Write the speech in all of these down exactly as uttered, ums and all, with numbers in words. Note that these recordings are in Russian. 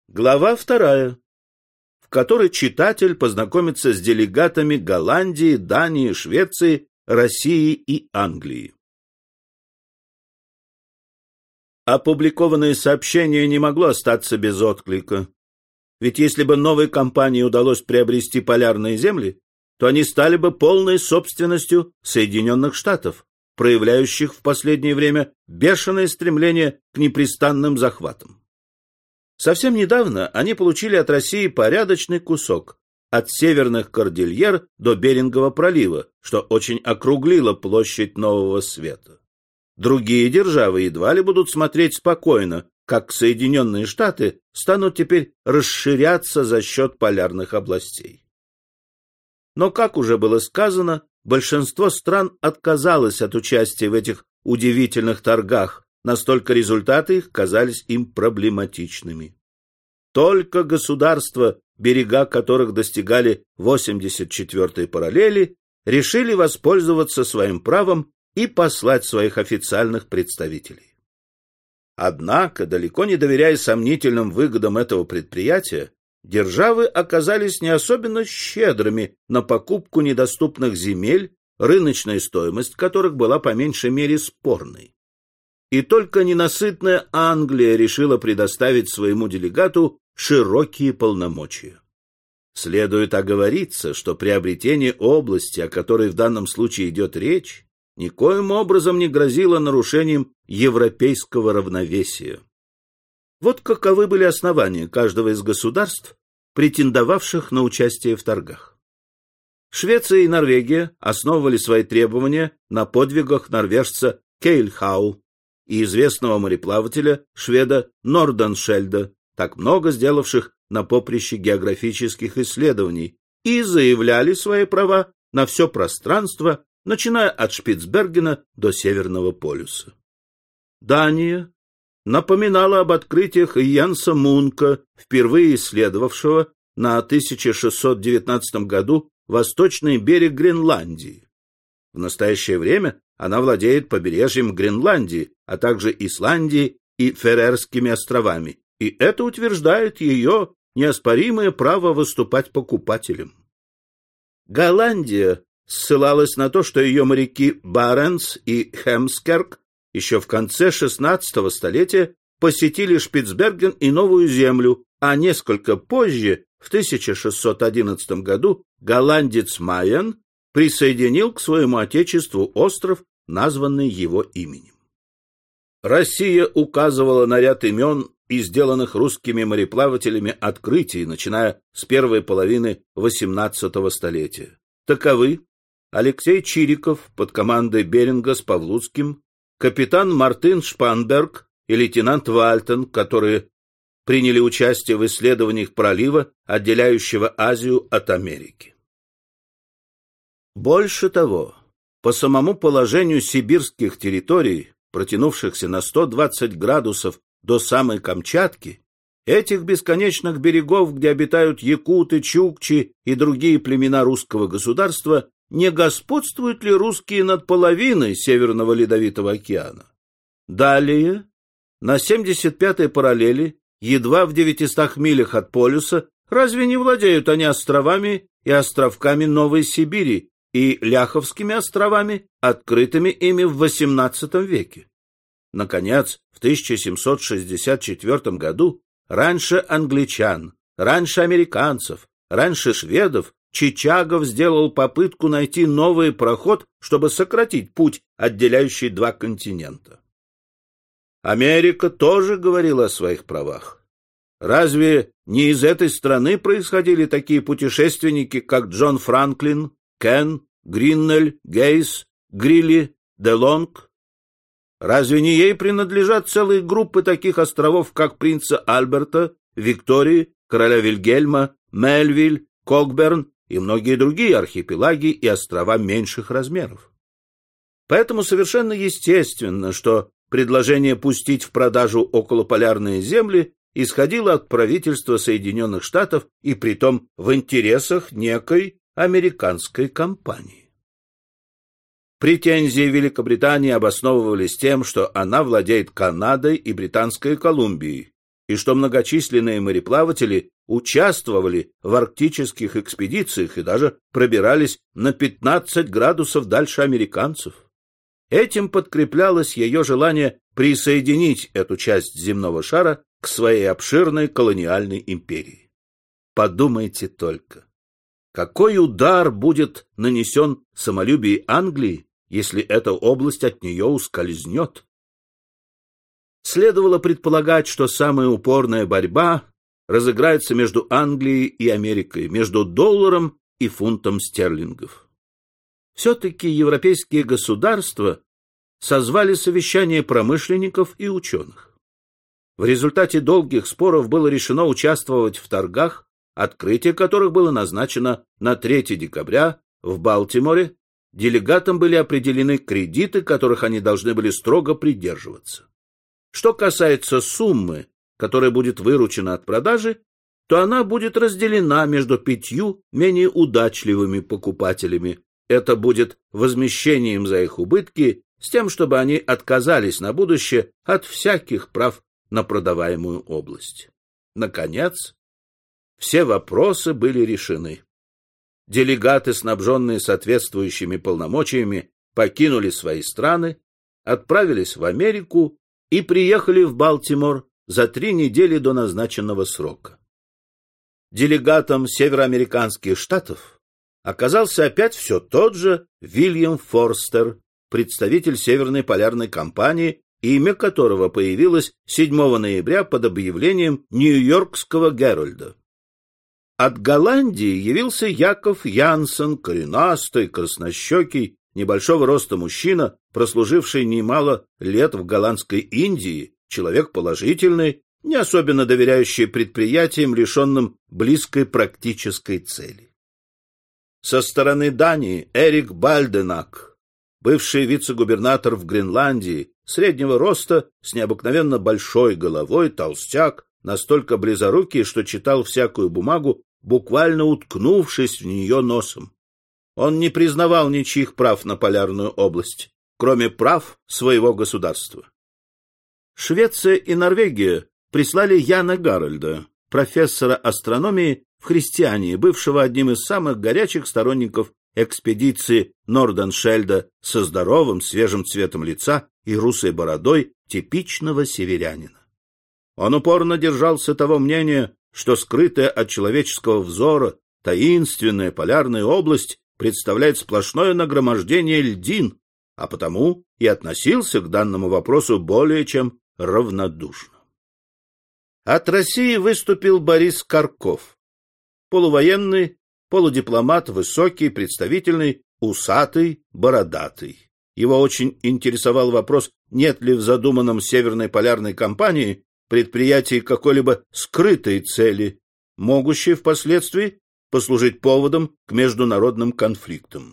Глава вторая, в которой читатель познакомится с делегатами Голландии, Дании, Швеции, России и Англии. Опубликованное сообщение не могло остаться без отклика. Ведь если бы новой компании удалось приобрести полярные земли, то они стали бы полной собственностью Соединенных Штатов, проявляющих в последнее время бешеное стремление к непрестанным захватам. Совсем недавно они получили от России порядочный кусок от северных кордильер до Берингова пролива, что очень округлило площадь Нового Света. Другие державы едва ли будут смотреть спокойно, как Соединенные Штаты станут теперь расширяться за счет полярных областей. Но, как уже было сказано, большинство стран отказалось от участия в этих удивительных торгах, настолько результаты их казались им проблематичными. Только государства, берега которых достигали восемьдесят четвёртой параллели, решили воспользоваться своим правом и послать своих официальных представителей. Однако, далеко не доверяя сомнительным выгодам этого предприятия, державы оказались не особенно щедрыми на покупку недоступных земель, рыночная стоимость которых была по меньшей мере спорной. И только ненасытная Англия решила предоставить своему делегату широкие полномочия. Следует оговориться, что приобретение области, о которой в данном случае идет речь, никоим образом не грозило нарушением европейского равновесия. Вот каковы были основания каждого из государств, претендовавших на участие в торгах. Швеция и Норвегия основывали свои требования на подвигах норвежца Кейлхау и известного мореплавателя шведа Норденшельда, так много сделавших на поприще географических исследований, и заявляли свои права на все пространство, начиная от Шпицбергена до Северного полюса. Дания напоминала об открытиях Янса Мунка, впервые исследовавшего на тысяча шестьсот девятнадцатом году восточный берег Гренландии. В настоящее время она владеет побережьем Гренландии, а также Исландии и Ферерскими островами, и это утверждает ее неоспоримое право выступать покупателем. Голландия ссылалась на то, что ее моряки Баренц и Хемскерк еще в конце шестнадцатого столетия посетили Шпицберген и Новую Землю, а несколько позже, в тысяча шестьсот одиннадцатом году, голландец Майен присоединил к своему отечеству остров, названный его именем. Россия указывала на ряд имен и сделанных русскими мореплавателями открытий, начиная с первой половины восемнадцатого столетия. Таковы Алексей Чириков под командой Беринга с Павлуцким, капитан Мартин Шпанберг и лейтенант Вальтен, которые приняли участие в исследованиях пролива, отделяющего Азию от Америки. Больше того, по самому положению сибирских территорий, протянувшихся на сто двадцать градусов до самой Камчатки, этих бесконечных берегов, где обитают якуты, чукчи и другие племена русского государства, не господствуют ли русские над половиной Северного Ледовитого океана? Далее, на семьдесят пятой параллели, едва в девятистах милях от полюса, разве не владеют они островами и островками Новой Сибири и Ляховскими островами, открытыми ими в восемнадцатом веке? Наконец, в тысяча семьсот шестьдесят четвёртом году, раньше англичан, раньше американцев, раньше шведов, Чичагов сделал попытку найти новый проход, чтобы сократить путь, отделяющий два континента. Америка тоже говорила о своих правах. Разве не из этой страны происходили такие путешественники, как Джон Франклин, Кен, Гриннелл, Гейс, Грилли, Делонг? Разве не ей принадлежат целые группы таких островов, как принца Альберта, Виктории, короля Вильгельма, Мельвиль, Кокберн и многие другие архипелаги и острова меньших размеров? Поэтому совершенно естественно, что предложение пустить в продажу околополярные земли исходило от правительства Соединенных Штатов и притом в интересах некой американской компании. Претензии Великобритании обосновывались тем, что она владеет Канадой и Британской Колумбией, и что многочисленные мореплаватели участвовали в арктических экспедициях и даже пробирались на пятнадцать градусов дальше американцев. Этим подкреплялось ее желание присоединить эту часть земного шара к своей обширной колониальной империи. Подумайте только, какой удар будет нанесен самолюбию Англии, если эта область от нее ускользнет? Следовало предполагать, что самая упорная борьба разыграется между Англией и Америкой, между долларом и фунтом стерлингов. Все-таки европейские государства созвали совещание промышленников и ученых. В результате долгих споров было решено участвовать в торгах, открытие которых было назначено на третье декабря в Балтиморе. Делегатам были определены кредиты, которых они должны были строго придерживаться. Что касается суммы, которая будет выручена от продажи, то она будет разделена между пятью менее удачливыми покупателями. Это будет возмещением за их убытки, с тем, чтобы они отказались на будущее от всяких прав на продаваемую область. Наконец, все вопросы были решены. Делегаты, снабженные соответствующими полномочиями, покинули свои страны, отправились в Америку и приехали в Балтимор за три недели до назначенного срока. Делегатом североамериканских штатов оказался опять все тот же Вильям Форстер, представитель Северной полярной компании, имя которого появилось седьмого ноября под объявлением Нью-Йоркского Геральда. От Голландии явился Яков Янсен, коренастый, краснощекий, небольшого роста мужчина, прослуживший немало лет в голландской Индии, человек положительный, не особенно доверяющий предприятиям, лишенным близкой практической цели. Со стороны Дании Эрик Бальденак, бывший вице-губернатор в Гренландии, среднего роста, с необыкновенно большой головой, толстяк, настолько близорукий, что читал всякую бумагу, буквально уткнувшись в нее носом. Он не признавал ничьих прав на полярную область, кроме прав своего государства. Швеция и Норвегия прислали Яна Гарольда, профессора астрономии в Христиании, бывшего одним из самых горячих сторонников экспедиции Норденшельда, со здоровым свежим цветом лица и русой бородой типичного северянина. Он упорно держался того мнения, что скрытая от человеческого взора таинственная полярная область представляет сплошное нагромождение льдин, а потому и относился к данному вопросу более чем равнодушно. От России выступил Борис Карков, полувоенный, полудипломат, высокий, представительный, усатый, бородатый. Его очень интересовал вопрос, нет ли в задуманном Северной полярной компании предприятии какой-либо скрытой цели, могущей впоследствии послужить поводом к международным конфликтам.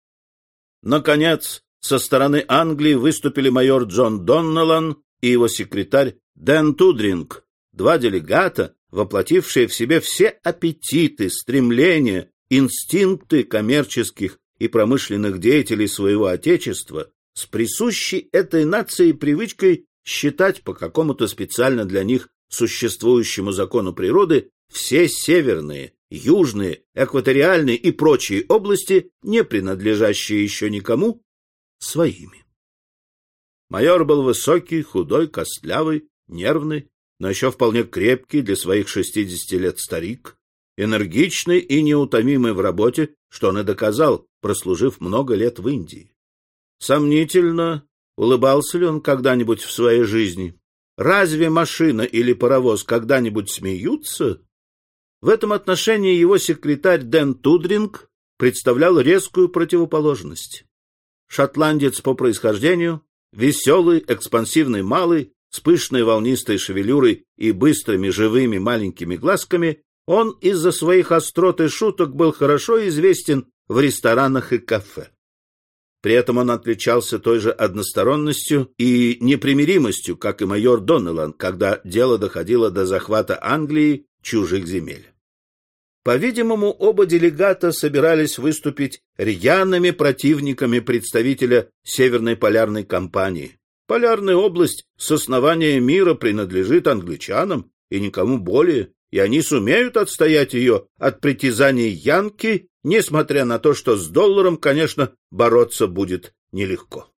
Наконец, со стороны Англии выступили майор Джон Доннеллан и его секретарь Дэн Тудринг, два делегата, воплотившие в себе все аппетиты, стремления, инстинкты коммерческих и промышленных деятелей своего Отечества, с присущей этой нации привычкой считать по какому-то специально для них существующему закону природы все северные, южные, экваториальные и прочие области, не принадлежащие еще никому, своими. Майор был высокий, худой, костлявый, нервный, но еще вполне крепкий для своих шестидесяти лет старик, энергичный и неутомимый в работе, что он и доказал, прослужив много лет в Индии. Сомнительно, улыбался ли он когда-нибудь в своей жизни. Разве машина или паровоз когда-нибудь смеются? В этом отношении его секретарь Дэн Тудринг представлял резкую противоположность. Шотландец по происхождению, веселый, экспансивный малый, с пышной волнистой шевелюрой и быстрыми живыми маленькими глазками, он из-за своих острот и шуток был хорошо известен в ресторанах и кафе. При этом он отличался той же односторонностью и непримиримостью, как и майор Доннеллан, когда дело доходило до захвата Англии чужих земель. По-видимому, оба делегата собирались выступить рьяными противниками представителя Северной полярной компании. Полярная область с основания мира принадлежит англичанам, и никому более, и они сумеют отстоять ее от притязаний Янки, несмотря на то, что с долларом, конечно, бороться будет нелегко.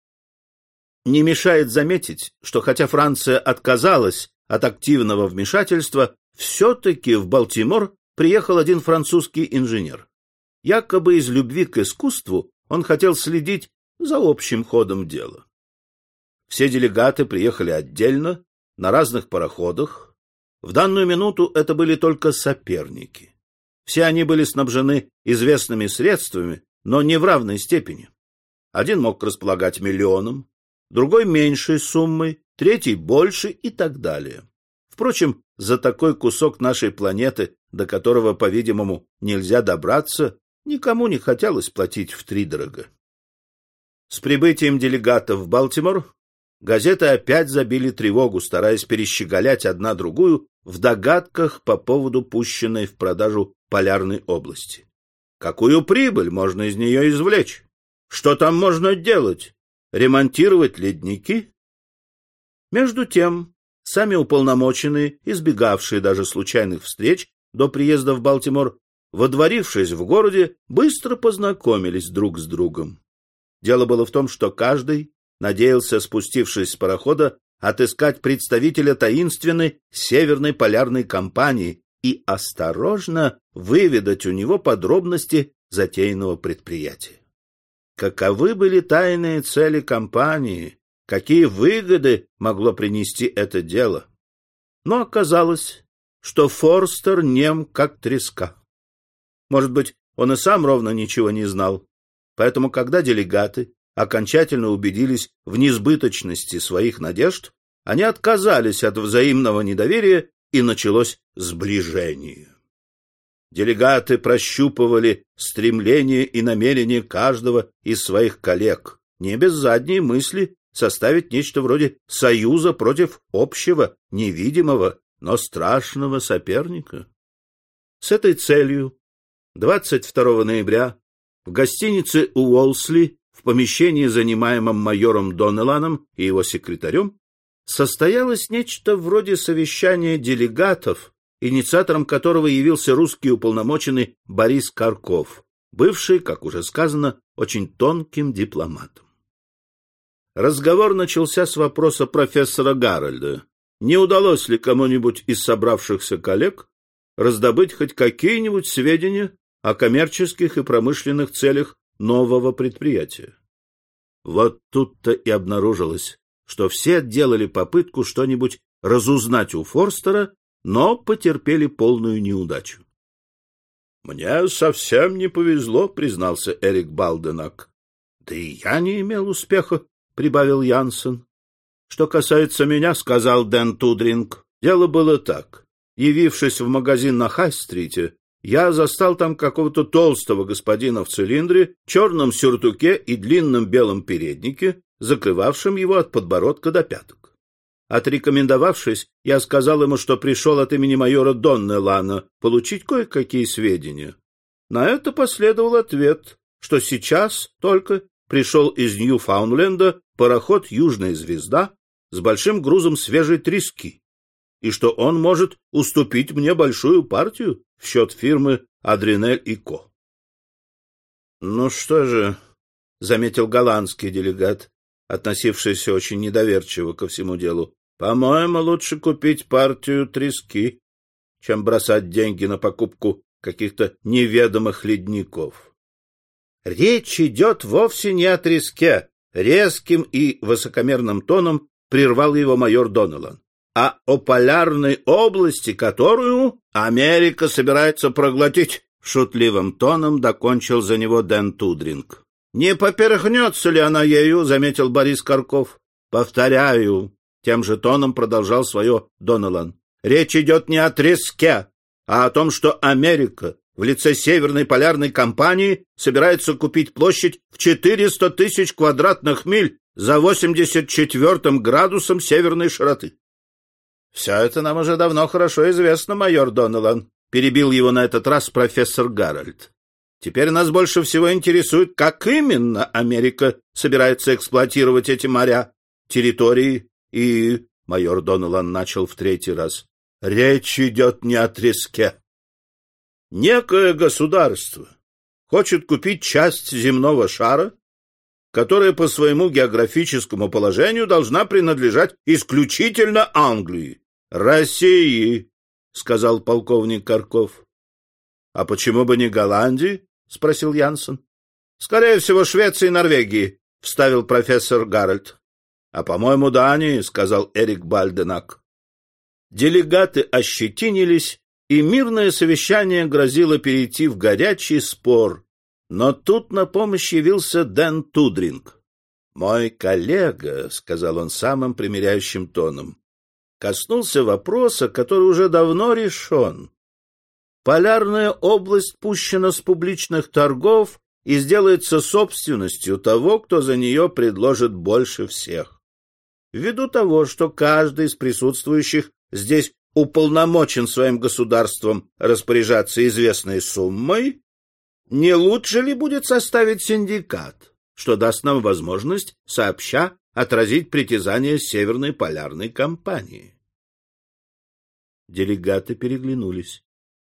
Не мешает заметить, что хотя Франция отказалась от активного вмешательства, все-таки в Балтимор приехал один французский инженер. Якобы из любви к искусству он хотел следить за общим ходом дела. Все делегаты приехали отдельно, на разных пароходах. В данную минуту это были только соперники. Все они были снабжены известными средствами, но не в равной степени. Один мог располагать миллионом, другой меньшей суммой, третий больше и так далее. Впрочем, за такой кусок нашей планеты, до которого, по-видимому, нельзя добраться, никому не хотелось платить втридорога. С прибытием делегатов в Балтимор газеты опять забили тревогу, стараясь перещеголять одна другую в догадках по поводу пущенной в продажу полярной области. Какую прибыль можно из нее извлечь? Что там можно делать? Ремонтировать ледники? Между тем, сами уполномоченные, избегавшие даже случайных встреч до приезда в Балтимор, водворившись в городе, быстро познакомились друг с другом. Дело было в том, что каждый надеялся, спустившись с парохода, отыскать представителя таинственной Северной полярной компании и осторожно выведать у него подробности затеянного предприятия. Каковы были тайные цели компании, какие выгоды могло принести это дело? Но оказалось, что Форстер нем как треска. Может быть, он и сам ровно ничего не знал. Поэтому, когда делегаты окончательно убедились в несбыточности своих надежд, они отказались от взаимного недоверия, и началось сближение. Делегаты прощупывали стремления и намерения каждого из своих коллег, не без задней мысли составить нечто вроде союза против общего, невидимого, но страшного соперника. С этой целью двадцать второго ноября в гостинице Уолсли, в помещении, занимаемом майором Доннелланом и его секретарем, состоялось нечто вроде совещания делегатов, инициатором которого явился русский уполномоченный Борис Карков, бывший, как уже сказано, очень тонким дипломатом. Разговор начался с вопроса профессора Гарольда: не удалось ли кому-нибудь из собравшихся коллег раздобыть хоть какие-нибудь сведения о коммерческих и промышленных целях нового предприятия. Вот тут-то и обнаружилось, что все делали попытку что-нибудь разузнать у Форстера, но потерпели полную неудачу. — Мне совсем не повезло, — признался Эрик Балденак. — Да и я не имел успеха, — прибавил Янсен. — Что касается меня, — сказал Дэн Тудринг, — дело было так. Явившись в магазин на Хай-стрите, я застал там какого-то толстого господина в цилиндре, черном сюртуке и длинном белом переднике, закрывавшем его от подбородка до пяток. Отрекомендовавшись, я сказал ему, что пришел от имени майора Доннеллана получить кое-какие сведения. На это последовал ответ, что сейчас только пришел из Ньюфаундленда пароход «Южная звезда» с большим грузом свежей трески, и что он может уступить мне большую партию в счет фирмы «Адринель и Ко». — Ну что же, — заметил голландский делегат, относившийся очень недоверчиво ко всему делу, — по-моему, лучше купить партию трески, чем бросать деньги на покупку каких-то неведомых ледников. — Речь идет вовсе не о треске, — резким и высокомерным тоном прервал его майор Доннеллан, — а о полярной области, которую Америка собирается проглотить, — шутливым тоном докончил за него Дэн Тудринг. — Не поперхнется ли она ею, — заметил Борис Карков. — Повторяю, — тем же тоном продолжал свое Доннеллан, — речь идет не о треске, а о том, что Америка в лице Северной полярной компании собирается купить площадь в четыреста тысяч квадратных миль за восемьдесят четвёртым градусом северной широты. — Все это нам уже давно хорошо известно, майор Доннеллан, — перебил его на этот раз профессор Гарольд. — Теперь нас больше всего интересует, как именно Америка собирается эксплуатировать эти моря, территории и... Майор Доннеллан начал в третий раз. — речь идет не о треске. Некое государство хочет купить часть земного шара, которая по своему географическому положению должна принадлежать исключительно Англии. — России, — сказал полковник Карков. — А почему бы не Голландии? — спросил Янсен. — Скорее всего, Швеции и Норвегии, — вставил профессор Гарольд. — А, по-моему, Дании, — сказал Эрик Бальденак. Делегаты ощетинились, и мирное совещание грозило перейти в горячий спор. Но тут на помощь явился Дэн Тудринг. — Мой коллега, — сказал он самым примиряющим тоном, — коснулся вопроса, который уже давно решен. Полярная область пущена с публичных торгов и сделается собственностью того, кто за нее предложит больше всех. Ввиду того, что каждый из присутствующих здесь уполномочен своим государством распоряжаться известной суммой, не лучше ли будет составить синдикат, что даст нам возможность сообща отразить притязания Северной полярной компании? Делегаты переглянулись.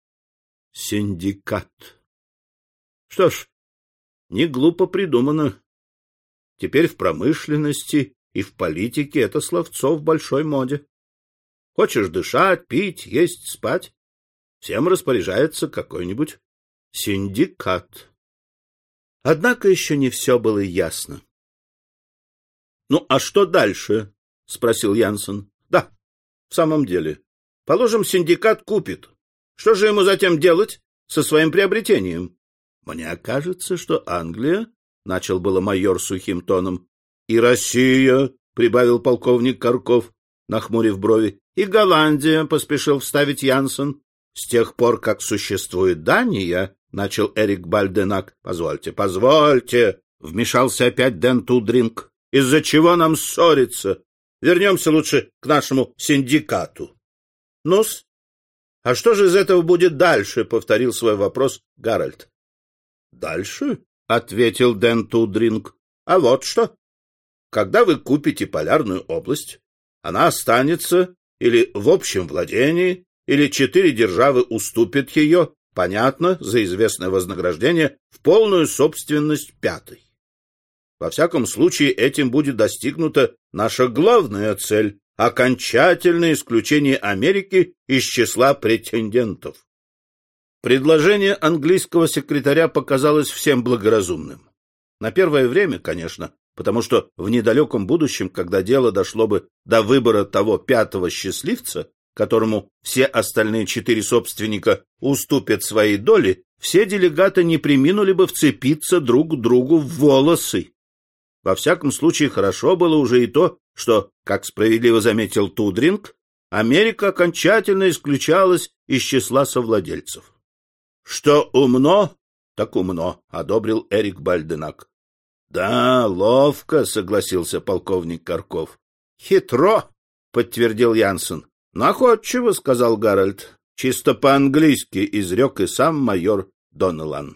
Синдикат. Что ж, не глупо придумано. Теперь в промышленности и в политике это словцо в большой моде. Хочешь дышать, пить, есть, спать, всем распоряжается какой-нибудь синдикат. Однако еще не все было ясно. — Ну, а что дальше? — спросил Янсен. — Да, в самом деле. Положим, синдикат купит. Что же ему затем делать со своим приобретением? — Мне кажется, что Англия, — начал было майор сухим тоном. — И Россия, — прибавил полковник Карков, нахмурив брови. — И Голландия, — поспешил вставить Янсен. — С тех пор, как существует Дания, — начал Эрик Бальденак. — Позвольте, позвольте, — вмешался опять Дэн Тудринг. — Из-за чего нам ссориться? Вернемся лучше к нашему синдикату. — Ну-с, а что же из этого будет дальше? — повторил свой вопрос Гарольд. — Дальше? — ответил Дэн Тудринг. — А вот что. Когда вы купите полярную область, она останется или в общем владении, или четыре державы уступят ее, понятно, за известное вознаграждение, в полную собственность пятой. Во всяком случае, этим будет достигнута наша главная цель — окончательное исключение Америки из числа претендентов. Предложение английского секретаря показалось всем благоразумным. На первое время, конечно, потому что в недалеком будущем, когда дело дошло бы до выбора того пятого счастливца, которому все остальные четыре собственника уступят свои доли, все делегаты не преминули бы вцепиться друг к другу в волосы. Во всяком случае, хорошо было уже и то, что, как справедливо заметил Тудринг, Америка окончательно исключалась из числа совладельцев. — Что умно, так умно, — одобрил Эрик Бальденак. — Да, ловко, — согласился полковник Карков. — Хитро, — подтвердил Янсен. — Находчиво, — сказал Гарольд. Чисто по-английски изрек и сам майор Доннелан.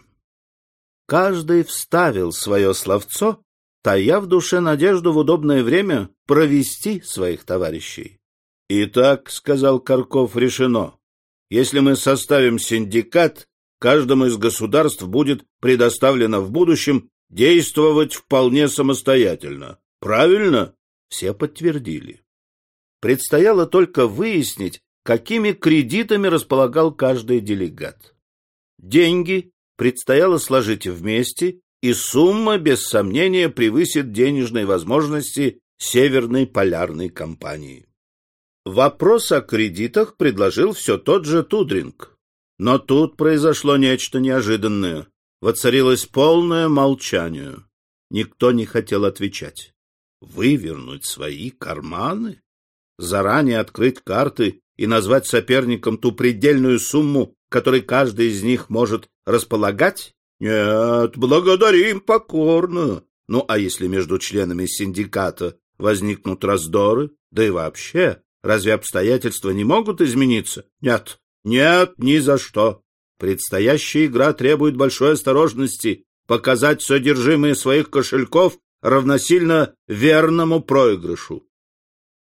Каждый вставил свое словцо, тая в душе надежду в удобное время провести своих товарищей. — Итак, — сказал Карков, — решено. Если мы составим синдикат, каждому из государств будет предоставлено в будущем действовать вполне самостоятельно. Правильно? Все подтвердили. Предстояло только выяснить, какими кредитами располагал каждый делегат. Деньги предстояло сложить вместе, и сумма, без сомнения, превысит денежные возможности Северной полярной компании. Вопрос о кредитах предложил все тот же Тудринг. Но тут произошло нечто неожиданное. Воцарилось полное молчание. Никто не хотел отвечать. Вывернуть свои карманы? Заранее открыть карты и назвать соперникам ту предельную сумму, которой каждый из них может располагать? Нет, благодарим покорно. Ну, а если между членами синдиката возникнут раздоры? Да и вообще, разве обстоятельства не могут измениться? Нет, нет, ни за что. Предстоящая игра требует большой осторожности. Показать содержимое своих кошельков равносильно верному проигрышу.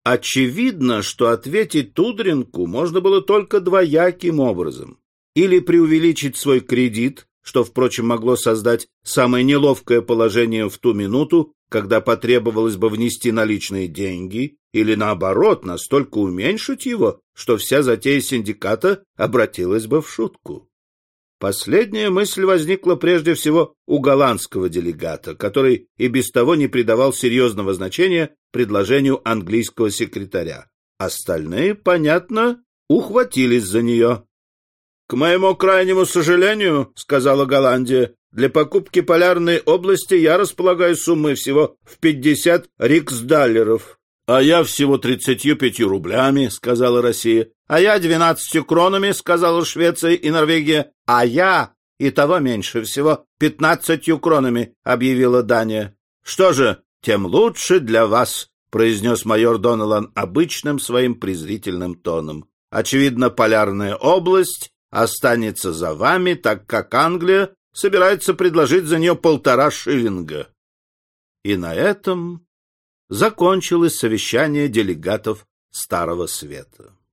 Очевидно, что ответить Тудринку можно было только двояким образом. Или преувеличить свой кредит, что, впрочем, могло создать самое неловкое положение в ту минуту, когда потребовалось бы внести наличные деньги, или, наоборот, настолько уменьшить его, что вся затея синдиката обратилась бы в шутку. Последняя мысль возникла прежде всего у голландского делегата, который и без того не придавал серьезного значения предложению английского секретаря. Остальные, понятно, ухватились за нее. — К моему крайнему сожалению, — сказала Голландия, — для покупки полярной области я располагаю суммой всего в пятьдесят риксдаллеров. — А я всего тридцатью пятью рублями, — сказала Россия. — А я двенадцатью кронами, — сказала Швеция и Норвегия. — А я, и того меньше всего, пятнадцатью кронами, — объявила Дания. — Что же, тем лучше для вас, — произнес майор Донован обычным своим презрительным тоном. — Очевидно, полярная область останется за вами, так как Англия собирается предложить за нее полтора шиллинга. И на этом закончилось совещание делегатов Старого Света.